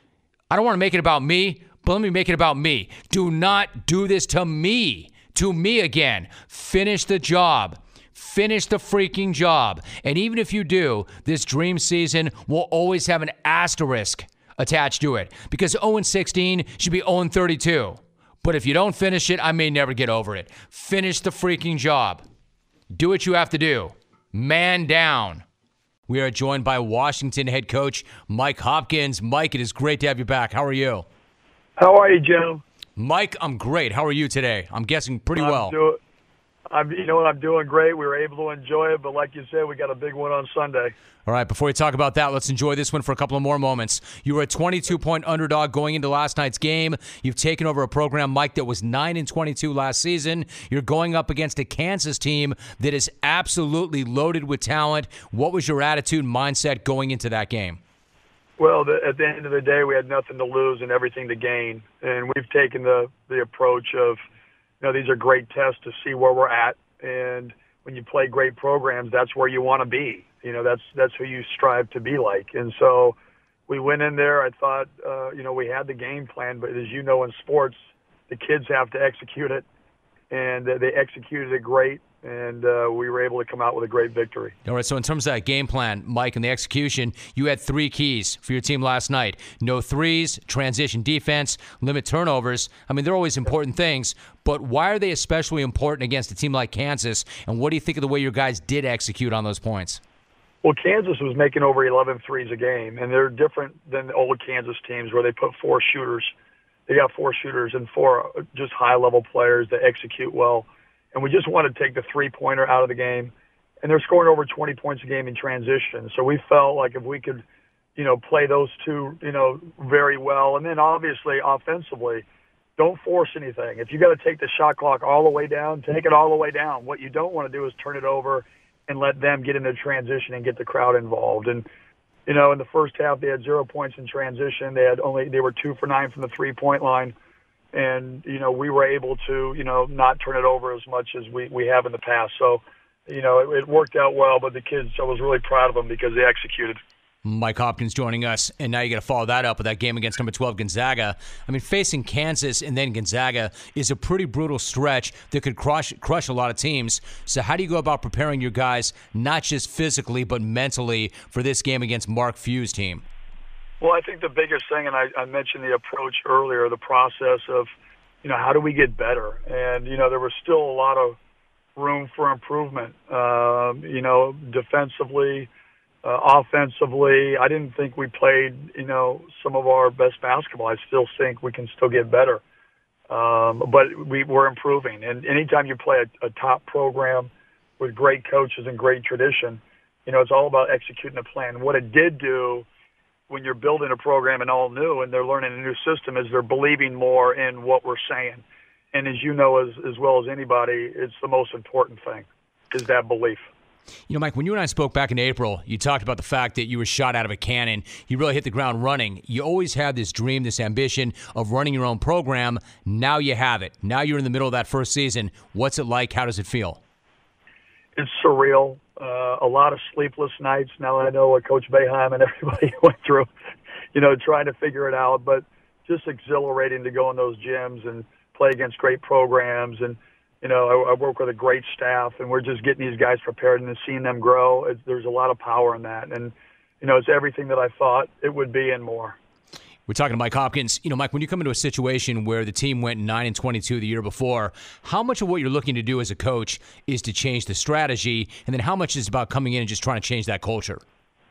I don't want to make it about me, but let me make it about me. Do not do this to me. To me again. Finish the job. Finish the freaking job. And even if you do, this dream season will always have an asterisk attached to it. Because oh and sixteen should be oh and thirty-two. But if you don't finish it, I may never get over it. Finish the freaking job. Do what you have to do. Man down. We are joined by Washington head coach Mike Hopkins. Mike, it is great to have you back. How are you? How are you, Joe? Mike, I'm great. How are you today? I'm guessing pretty I'm well. Do- I'm, you know what? I'm doing great. We were able to enjoy it, but like you said, we got a big one on Sunday. All right, before we talk about that, let's enjoy this one for a couple of more moments. You were a twenty-two point underdog going into last night's game. You've taken over a program, Mike, that was nine and twenty-two last season. You're going up against a Kansas team that is absolutely loaded with talent. What was your attitude and mindset going into that game? Well, the, at the end of the day, we had nothing to lose and everything to gain. And we've taken the, the approach of, you know, these are great tests to see where we're at. And when you play great programs, that's where you want to be. You know, that's that's who you strive to be like. And so we went in there. I thought, uh, you know, we had the game plan. But as you know, in sports, the kids have to execute it. And uh, they executed it great. And uh, we were able to come out with a great victory. All right, so in terms of that game plan, Mike, and the execution, you had three keys for your team last night. No threes, transition defense, limit turnovers. I mean, they're always important things, but why are they especially important against a team like Kansas, and what do you think of the way your guys did execute on those points? Well, Kansas was making over eleven threes a game, and they're different than the old Kansas teams where they put four shooters. they got four shooters and four just high-level players that execute well. And we just want to take the three-pointer out of the game. And they're scoring over twenty points a game in transition. So we felt like if we could, you know, play those two, you know, very well. And then obviously offensively, don't force anything. If you got to take the shot clock all the way down, take it all the way down. What you don't want to do is turn it over and let them get into transition and get the crowd involved. And, you know, in the first half, they had zero points in transition. They had only, they were two for nine from the three-point line. And, you know, we were able to, you know, not turn it over as much as we, we have in the past. So, you know, it, it worked out well, but the kids, I was really proud of them because they executed. Mike Hopkins joining us, and now you got to follow that up with that game against number twelve Gonzaga. I mean, facing Kansas and then Gonzaga is a pretty brutal stretch that could crush crush a lot of teams. So how do you go about preparing your guys, not just physically but mentally, for this game against Mark Few's team? Well, I think the biggest thing, and I, I mentioned the approach earlier, the process of, you know, how do we get better? And, you know, there was still a lot of room for improvement, um, you know, defensively, uh, offensively. I didn't think we played, you know, some of our best basketball. I still think we can still get better. Um, but we, we're improving. And anytime you play a, a top program with great coaches and great tradition, you know, it's all about executing a plan. What it did do when you're building a program and all new and they're learning a new system is they're believing more in what we're saying. And as you know as, as well as anybody, it's the most important thing, is that belief. You know, Mike, when you and I spoke back in April, you talked about the fact that you were shot out of a cannon. You really hit the ground running. You always had this dream, this ambition of running your own program. Now you have it. Now you're in the middle of that first season. What's it like? How does it feel? It's surreal. Uh, a lot of sleepless nights. Now I know what Coach Boeheim and everybody went through, you know, trying to figure it out. But just exhilarating to go in those gyms and play against great programs. And, you know, I, I work with a great staff, and we're just getting these guys prepared and seeing them grow. It's, there's a lot of power in that. And, you know, it's everything that I thought it would be and more. We're talking to Mike Hopkins. You know, Mike, when you come into a situation where the team went nine and twenty-two the year before, how much of what you're looking to do as a coach is to change the strategy, and then how much is about coming in and just trying to change that culture?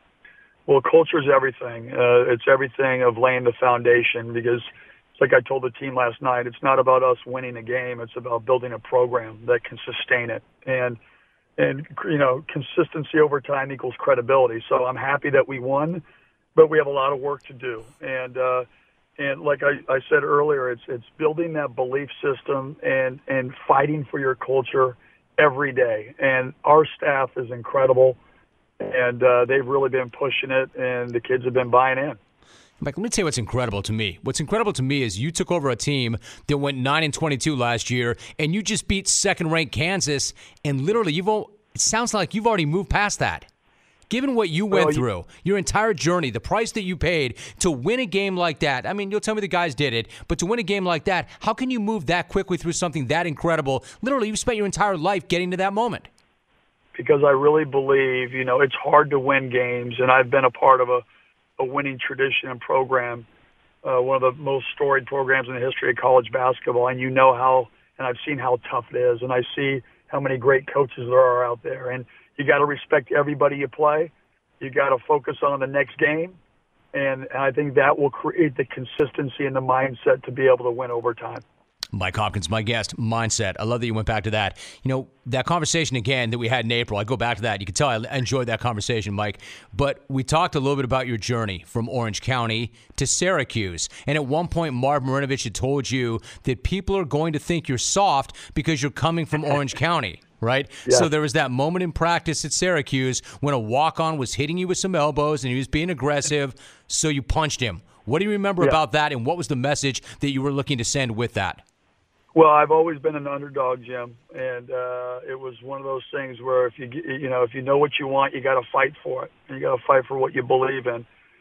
Well, culture is everything. Uh, it's everything of laying the foundation, because like I told the team last night, it's not about us winning a game. It's about building a program that can sustain it. And, and you know, consistency over time equals credibility. So I'm happy that we won, but we have a lot of work to do. And, uh, and like I, I said earlier, it's, it's building that belief system and, and fighting for your culture every day. And our staff is incredible, and uh, they've really been pushing it, and the kids have been buying in. Mike, let me tell you what's incredible to me. What's incredible to me is you took over a team that went nine and twenty-two last year, and you just beat second-ranked Kansas, and literally, you've all, it sounds like you've already moved past that. Given what you went well, you, through, your entire journey, the price that you paid to win a game like that, I mean, you'll tell me the guys did it, but to win a game like that, how can you move that quickly through something that incredible? Literally, you've spent your entire life getting to that moment. Because I really believe, you know, it's hard to win games, and I've been a part of a a winning tradition and program, uh, one of the most storied programs in the history of college basketball. And you know how, and I've seen how tough it is, and I see how many great coaches there are out there. And you got to respect everybody you play. You got to focus on the next game. And I think that will create the consistency and the mindset to be able to win over time. Mike Hopkins, my guest, mindset. I love that you went back to that. You know, that conversation again that we had in April, I go back to that. You can tell I enjoyed that conversation, Mike. But we talked a little bit about your journey from Orange County to Syracuse. And at one point, Marv Marinovich had told you that people are going to think you're soft because you're coming from Orange County, right? Yeah. So there was that moment in practice at Syracuse when a walk-on was hitting you with some elbows and he was being aggressive, so you punched him. What do you remember yeah. about that, and what was the message that you were looking to send with that? Well, I've always been an underdog, Jim, and uh, it was one of those things where if you you know if you know what you want, you got to fight for it. You got to fight for what you believe in.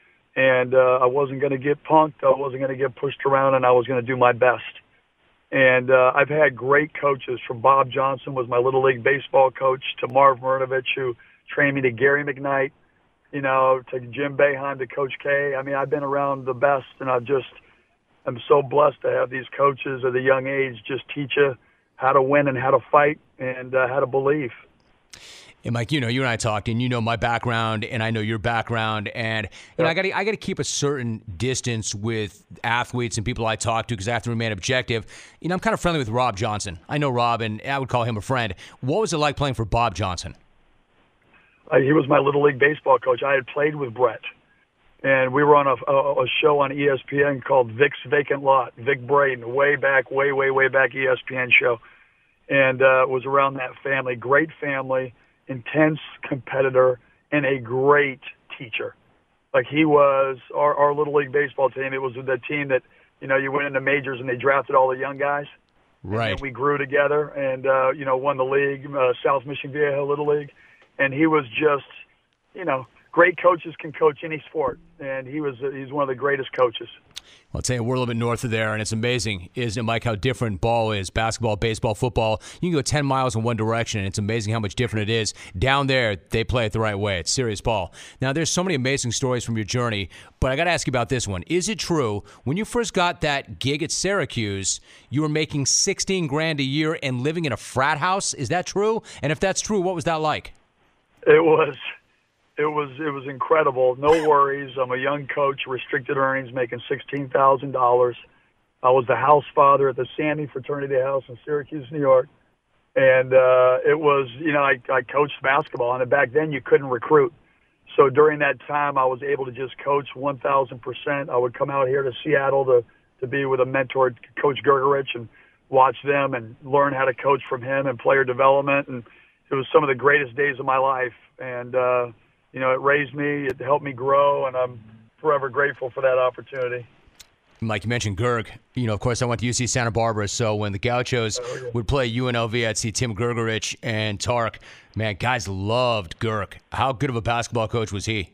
And uh, I wasn't going to get punked. I wasn't going to get pushed around, and I was going to do my best. And uh, I've had great coaches, from Bob Johnson, was my Little League baseball coach, to Marv Marinovich, who trained me, to Gary McKnight, you know, to Jim Boeheim, to Coach K. I mean, I've been around the best, and I've just I'm so blessed to have these coaches at a young age just teach you how to win and how to fight and uh, how to believe. And Mike, you know, you and I talked, and you know my background, and I know your background, and you know, I got to I got to keep a certain distance with athletes and people I talk to because I have to remain objective. You know, I'm kind of friendly with Rob Johnson. I know Rob, and I would call him a friend. What was it like playing for Bob Johnson? Uh, he was my Little League baseball coach. I had played with Brett, and we were on a, a, a show on E S P N called Vic's Vacant Lot. Vic Braden, way back, way, way, way back E S P N show, and uh, it was around that family. Great family. Intense competitor, and a great teacher. Like he was our, our Little League baseball team. It was the team that, you know, you went into majors and they drafted all the young guys. Right. And we grew together and, uh, you know, won the league, uh, South Mission Viejo Little League. And he was just, you know, great coaches can coach any sport. And he was, he's one of the greatest coaches. Well, I'll tell you, we're a little bit north of there, and it's amazing, isn't it, Mike, how different ball is, basketball, baseball, football. You can go ten miles in one direction, and it's amazing how much different it is. Down there, they play it the right way. It's serious ball. Now, there's so many amazing stories from your journey, but I got to ask you about this one. Is it true, when you first got that gig at Syracuse, you were making sixteen grand a year and living in a frat house? Is that true? And if that's true, what was that like? It was. It was it was incredible. No worries. I'm a young coach, restricted earnings, making sixteen thousand dollars. I was the house father at the Sammy Fraternity House in Syracuse, New York. And uh, it was, you know, I, I coached basketball, and back then you couldn't recruit. So during that time, I was able to just coach one thousand percent. I would come out here to Seattle to, to be with a mentor, Coach Gergerich, and watch them and learn how to coach from him and player development. And it was some of the greatest days of my life. And, uh, you know, it raised me, it helped me grow, and I'm forever grateful for that opportunity. Mike, you mentioned Gerg. You know, of course, I went to U C Santa Barbara, so when the Gauchos oh, yeah. would play U N L V, I'd see Tim Gergerich and Tark. Man, guys loved Gerg. How good of a basketball coach was he?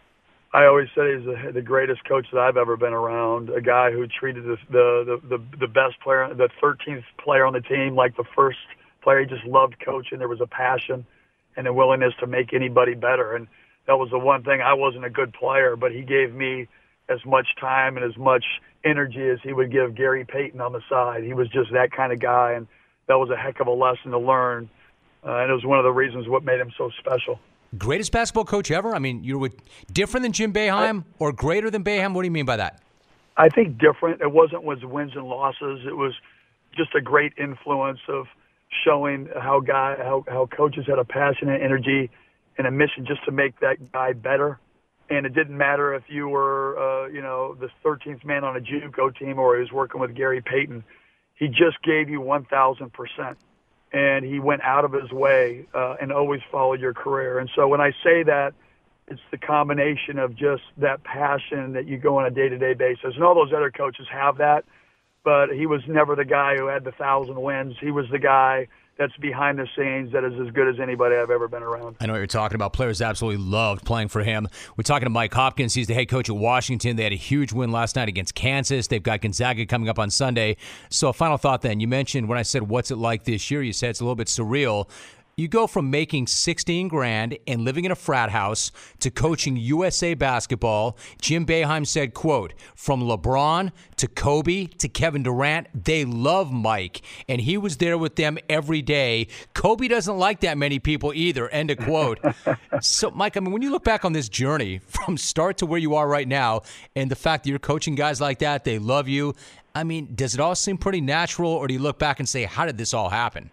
I always say he's the, the greatest coach that I've ever been around, a guy who treated the, the, the, the best player, the thirteenth player on the team like the first player. He just loved coaching. There was a passion and a willingness to make anybody better. And that was the one thing. I wasn't a good player, but he gave me as much time and as much energy as he would give Gary Payton on the side. He was just that kind of guy, and that was a heck of a lesson to learn. Uh, and it was one of the reasons what made him so special. Greatest basketball coach ever? I mean, you were different than Jim Boeheim I, or greater than Boeheim? What do you mean by that? I think different. It wasn't with wins and losses. It was just a great influence of showing how guy how, how coaches had a passion and energy and a mission just to make that guy better. And it didn't matter if you were, uh, you know, the thirteenth man on a JUCO team or he was working with Gary Payton. He just gave you one thousand percent. And he went out of his way uh, and always followed your career. And so when I say that, it's the combination of just that passion that you go on a day-to-day basis. And all those other coaches have that, but he was never the guy who had the thousand wins. He was the guy that's behind the scenes that is as good as anybody I've ever been around. I know what you're talking about. Players absolutely loved playing for him. We're talking to Mike Hopkins. He's the head coach at Washington. They had a huge win last night against Kansas. They've got Gonzaga coming up on Sunday. So a final thought then. You mentioned when I said, what's it like this year? You said it's a little bit surreal. You go from making sixteen grand and living in a frat house to coaching U S A basketball. Jim Boeheim said, quote, from LeBron to Kobe to Kevin Durant, they love Mike, and he was there with them every day. Kobe doesn't like that many people either, end of quote. So, Mike, I mean, when you look back on this journey from start to where you are right now and the fact that you're coaching guys like that, they love you, I mean, does it all seem pretty natural, or do you look back and say, how did this all happen?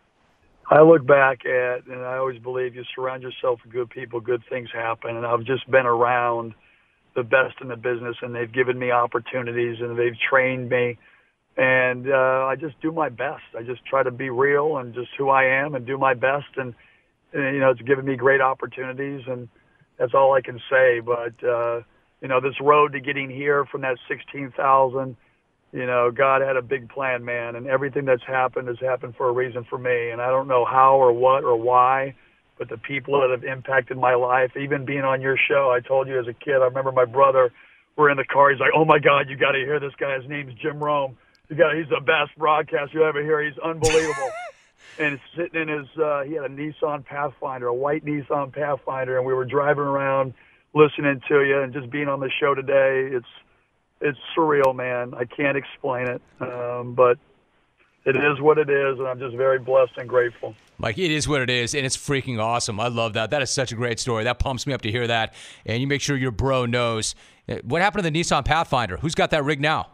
I look back at, and I always believe you surround yourself with good people, good things happen. And I've just been around the best in the business, and they've given me opportunities, and they've trained me. And uh, I just do my best. I just try to be real and just who I am and do my best. And, and you know, it's given me great opportunities, and that's all I can say. But, uh, you know, this road to getting here from that sixteen thousand, you know, God had a big plan, man, and everything that's happened has happened for a reason for me. And I don't know how or what or why, but the people that have impacted my life, even being on your show, I told you as a kid, I remember my brother, we're in the car, he's like, oh, my God, you got to hear this guy. His name's Jim Rome. You got, he's the best broadcaster you'll ever hear. He's unbelievable. And sitting in his, uh, he had a Nissan Pathfinder, a white Nissan Pathfinder, and we were driving around listening to you and just being on the show today. It's, It's surreal, man. I can't explain it. Um, but it is what it is, and I'm just very blessed and grateful. Mike, it is what it is, and it's freaking awesome. I love that. That is such a great story. That pumps me up to hear that. And you make sure your bro knows. What happened to the Nissan Pathfinder? Who's got that rig now?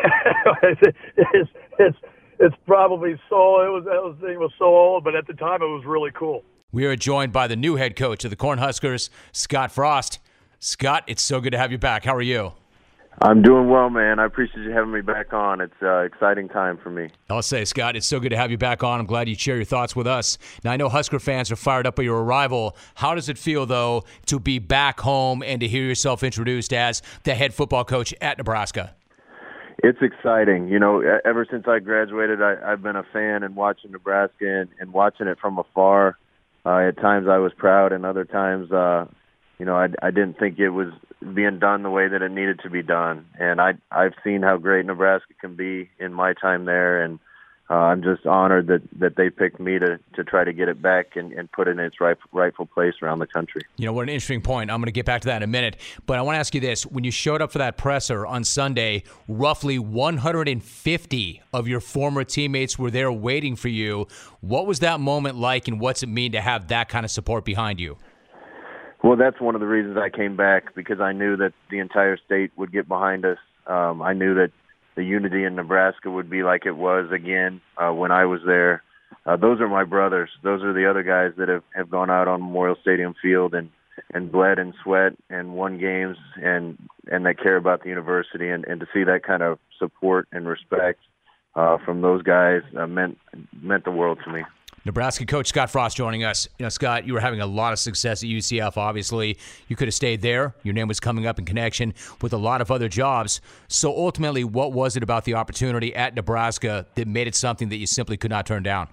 it's, it's it's probably so. It was that thing was so old, but at the time it was really cool. We are joined by the new head coach of the Cornhuskers, Scott Frost. Scott, it's so good to have you back. How are you? I'm doing well, man. I appreciate you having me back on. It's an uh, exciting time for me. I'll say, Scott, it's so good to have you back on. I'm glad you share your thoughts with us. Now, I know Husker fans are fired up by your arrival. How does it feel, though, to be back home and to hear yourself introduced as the head football coach at Nebraska? It's exciting. You know, ever since I graduated, I, I've been a fan and watching Nebraska and, and watching it from afar. Uh, at times I was proud, and other times, uh, you know, I, I didn't think it was being done the way that it needed to be done. And I, I've seen how great Nebraska can be in my time there, and uh, I'm just honored that, that they picked me to, to try to get it back and, and put it in its right, rightful place around the country. You know, what an interesting point. I'm going to get back to that in a minute. But I want to ask you this. When you showed up for that presser on Sunday, roughly one hundred fifty of your former teammates were there waiting for you. What was that moment like, and what's it mean to have that kind of support behind you? Well, that's one of the reasons I came back, because I knew that the entire state would get behind us. Um, I knew that the unity in Nebraska would be like it was again uh, when I was there. Uh, those are my brothers. Those are the other guys that have, have gone out on Memorial Stadium field and, and bled and sweat and won games and, and that care about the university. And, and to see that kind of support and respect uh, from those guys uh, meant meant the world to me. Nebraska coach Scott Frost joining us. You know, Scott, you were having a lot of success at U C F, obviously. You could have stayed there. Your name was coming up in connection with a lot of other jobs. So ultimately, what was it about the opportunity at Nebraska that made it something that you simply could not turn down?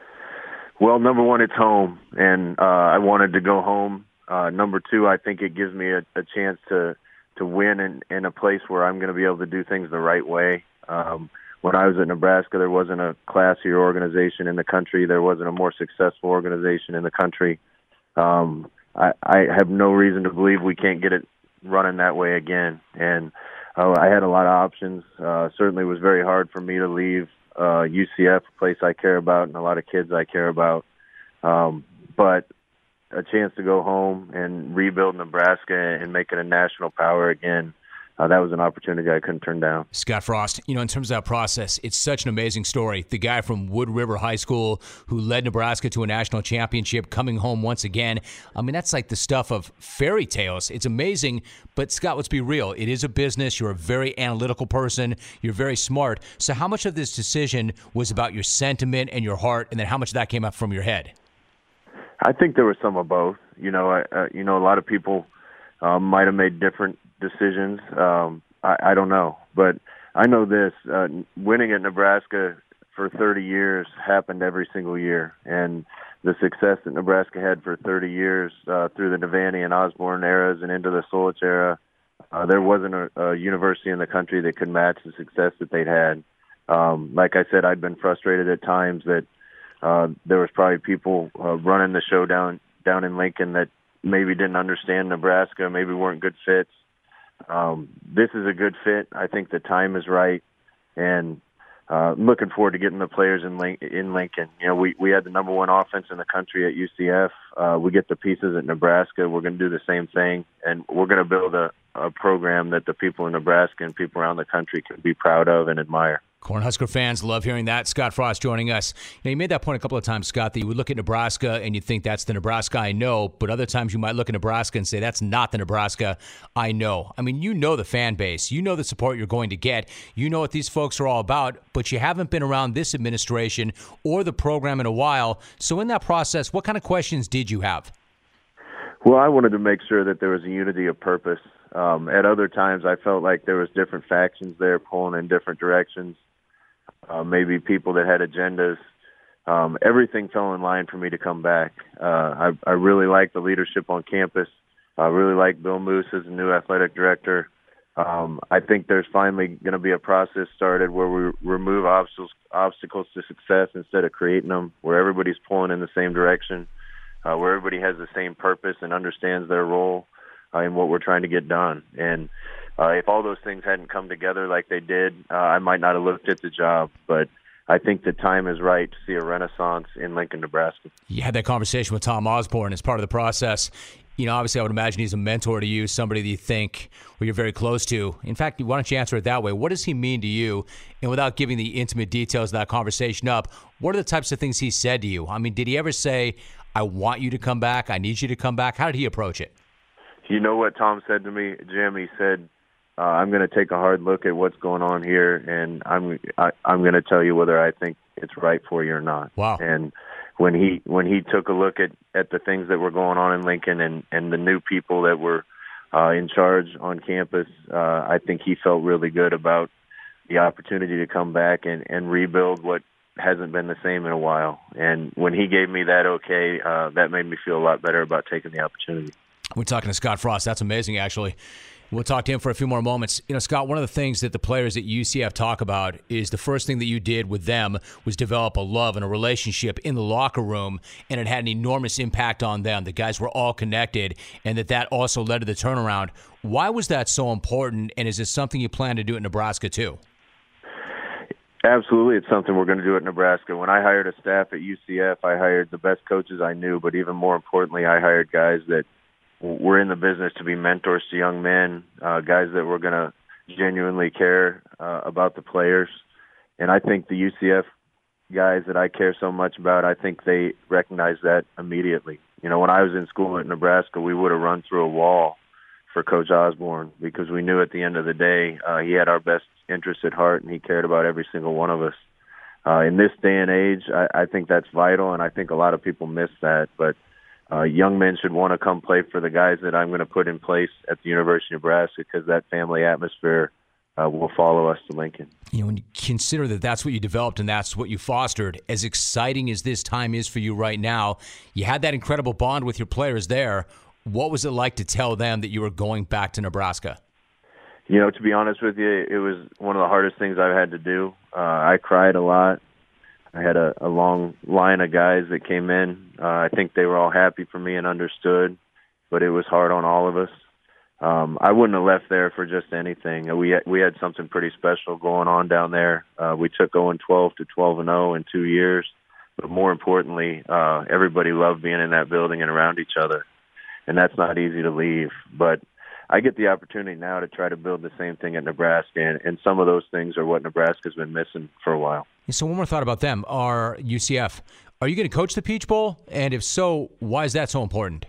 Well, number one, it's home, and uh, I wanted to go home. Uh, number two, I think it gives me a, a chance to, to win in, in a place where I'm going to be able to do things the right way. Um, When I was at Nebraska, there wasn't a classier organization in the country. There wasn't a more successful organization in the country. Um, I, I have no reason to believe we can't get it running that way again. And uh, I had a lot of options. Uh, certainly it was very hard for me to leave uh, U C F, a place I care about, and a lot of kids I care about. Um, but a chance to go home and rebuild Nebraska and make it a national power again, Uh, that was an opportunity I couldn't turn down. Scott Frost, you know, in terms of that process, it's such an amazing story. The guy from Wood River High School who led Nebraska to a national championship, coming home once again. I mean, that's like the stuff of fairy tales. It's amazing. But, Scott, let's be real. It is a business. You're a very analytical person. You're very smart. So how much of this decision was about your sentiment and your heart, and then how much of that came up from your head? I think there was some of both. You know, I, uh, you know, a lot of people uh, might have made different decisions. Um, I, I don't know, but I know this: uh, winning at Nebraska for thirty years happened every single year, and the success that Nebraska had for thirty years uh, through the Devaney and Osborne eras and into the Solich era, uh, there wasn't a, a university in the country that could match the success that they'd had. Um, like I said, I'd been frustrated at times that uh, there was probably people uh, running the show down down in Lincoln that maybe didn't understand Nebraska, maybe weren't good fits. Um, this is a good fit. I think the time is right, and uh, looking forward to getting the players in, Lin- in Lincoln. You know, we, we had the number one offense in the country at U C F. Uh, we get the pieces at Nebraska. We're going to do the same thing, and we're going to build a, a program that the people in Nebraska and people around the country can be proud of and admire. Cornhusker fans love hearing that. Scott Frost joining us. Now, you made that point a couple of times, Scott, that you would look at Nebraska and you think that's the Nebraska I know, but other times you might look at Nebraska and say that's not the Nebraska I know. I mean, you know the fan base. You know the support you're going to get. You know what these folks are all about, but you haven't been around this administration or the program in a while. So in that process, what kind of questions did you have? Well, I wanted to make sure that there was a unity of purpose. Um, at other times, I felt like there was different factions there pulling in different directions. Uh, maybe people that had agendas. Um, everything fell in line for me to come back. Uh, I, I really like the leadership on campus. I really like Bill Moose as the new athletic director. Um, I think there's finally going to be a process started where we remove obstacles, obstacles to success instead of creating them, where everybody's pulling in the same direction, uh, where everybody has the same purpose and understands their role uh, in what we're trying to get done. And Uh, if all those things hadn't come together like they did, uh, I might not have looked at the job. But I think the time is right to see a renaissance in Lincoln, Nebraska. You had that conversation with Tom Osborne as part of the process. You know, obviously, I would imagine he's a mentor to you, somebody that you think or you're very close to. In fact, why don't you answer it that way? What does he mean to you? And without giving the intimate details of that conversation up, what are the types of things he said to you? I mean, did he ever say, I want you to come back, I need you to come back? How did he approach it? You know what Tom said to me, Jim? He said, uh, I'm going to take a hard look at what's going on here, and I'm I, I'm going to tell you whether I think it's right for you or not. Wow. And when he when he took a look at, at the things that were going on in Lincoln and, and the new people that were uh, in charge on campus, uh, I think he felt really good about the opportunity to come back and, and rebuild what hasn't been the same in a while. And when he gave me that okay, uh, that made me feel a lot better about taking the opportunity. We're talking to Scott Frost. That's amazing, actually. We'll talk to him for a few more moments. You know, Scott, one of the things that the players at U C F talk about is the first thing that you did with them was develop a love and a relationship in the locker room, and it had an enormous impact on them. The guys were all connected, and that that also led to the turnaround. Why was that so important, and is this something you plan to do at Nebraska too? Absolutely. It's something we're going to do at Nebraska. When I hired a staff at U C F, I hired the best coaches I knew, but even more importantly, I hired guys that we're in the business to be mentors to young men, uh, guys that were going to genuinely care uh, about the players. And I think the U C F guys that I care so much about, I think they recognize that immediately. You know, when I was in school at Nebraska, we would have run through a wall for Coach Osborne because we knew at the end of the day uh, he had our best interests at heart and he cared about every single one of us. Uh, in this day and age, I, I think that's vital, and I think a lot of people miss that. But Uh, young men should want to come play for the guys that I'm going to put in place at the University of Nebraska because that family atmosphere uh, will follow us to Lincoln. You know, when you consider that that's what you developed and that's what you fostered, as exciting as this time is for you right now, you had that incredible bond with your players there. What was it like to tell them that you were going back to Nebraska? You know, to be honest with you, it was one of the hardest things I've had to do. Uh, I cried a lot. I had a, a long line of guys that came in. Uh, I think they were all happy for me and understood, but it was hard on all of us. Um, I wouldn't have left there for just anything. We had, we had something pretty special going on down there. Uh, we took oh and twelve to twelve and oh in two years, but more importantly, uh, everybody loved being in that building and around each other, and that's not easy to leave. But I get the opportunity now to try to build the same thing at Nebraska, and, and some of those things are what Nebraska's been missing for a while. So one more thought about them. Are U C F, are you going to coach the Peach Bowl? And if so, why is that so important?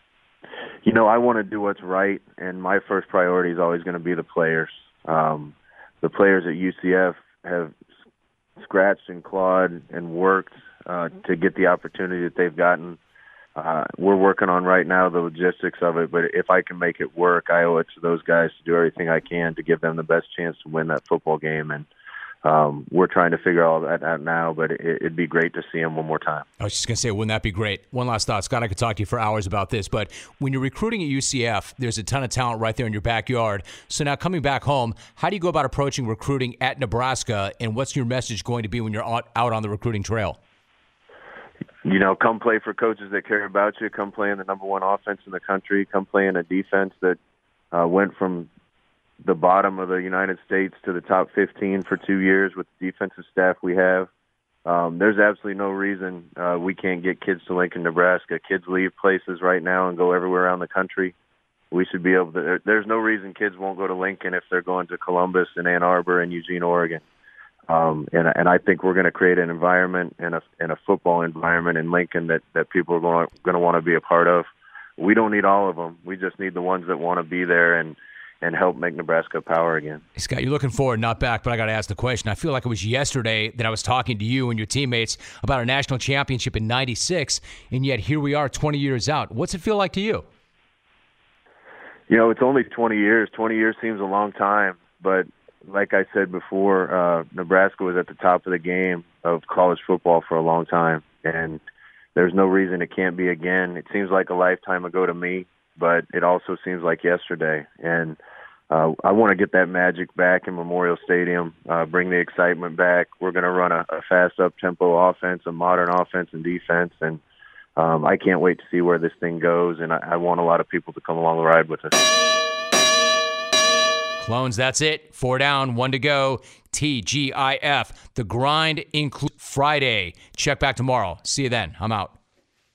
You know, I want to do what's right, and my first priority is always going to be the players. Um, the players at U C F have scratched and clawed and worked uh, to get the opportunity that they've gotten. Uh, we're working on right now the logistics of it, but if I can make it work, I owe it to those guys to do everything I can to give them the best chance to win that football game. And um, we're trying to figure all that out now, but it, it'd be great to see them one more time. I was just going to say, wouldn't that be great? One last thought. Scott, I could talk to you for hours about this, but when you're recruiting at U C F, there's a ton of talent right there in your backyard. So now coming back home, how do you go about approaching recruiting at Nebraska, and what's your message going to be when you're out on the recruiting trail? You know, come play for coaches that care about you. Come play in the number one offense in the country. Come play in a defense that uh, went from the bottom of the United States to the top fifteen for two years with the defensive staff we have. Um, there's absolutely no reason uh, we can't get kids to Lincoln, Nebraska. Kids leave places right now and go everywhere around the country. We should be able to. There's no reason kids won't go to Lincoln if they're going to Columbus and Ann Arbor and Eugene, Oregon. Um, and, and I think we're going to create an environment and a, and a football environment in Lincoln that, that people are going to, going to want to be a part of. We don't need all of them. We just need the ones that want to be there and, and help make Nebraska a power again. Scott, you're looking forward, not back, but I got to ask the question. I feel like it was yesterday that I was talking to you and your teammates about a national championship in ninety-six, and yet here we are twenty years out. What's it feel like to you? You know, it's only twenty years. twenty years seems a long time, but like I said before, uh, Nebraska was at the top of the game of college football for a long time, and there's no reason it can't be again. It seems like a lifetime ago to me, but it also seems like yesterday. And uh, I want to get that magic back in Memorial Stadium, uh, bring the excitement back. We're going to run a, a fast up-tempo offense, a modern offense and defense, and um, I can't wait to see where this thing goes, and I, I want a lot of people to come along the ride with us. Clones, that's it. Four down, one to go. T G I F. The grind includes Friday. Check back tomorrow. See you then. I'm out.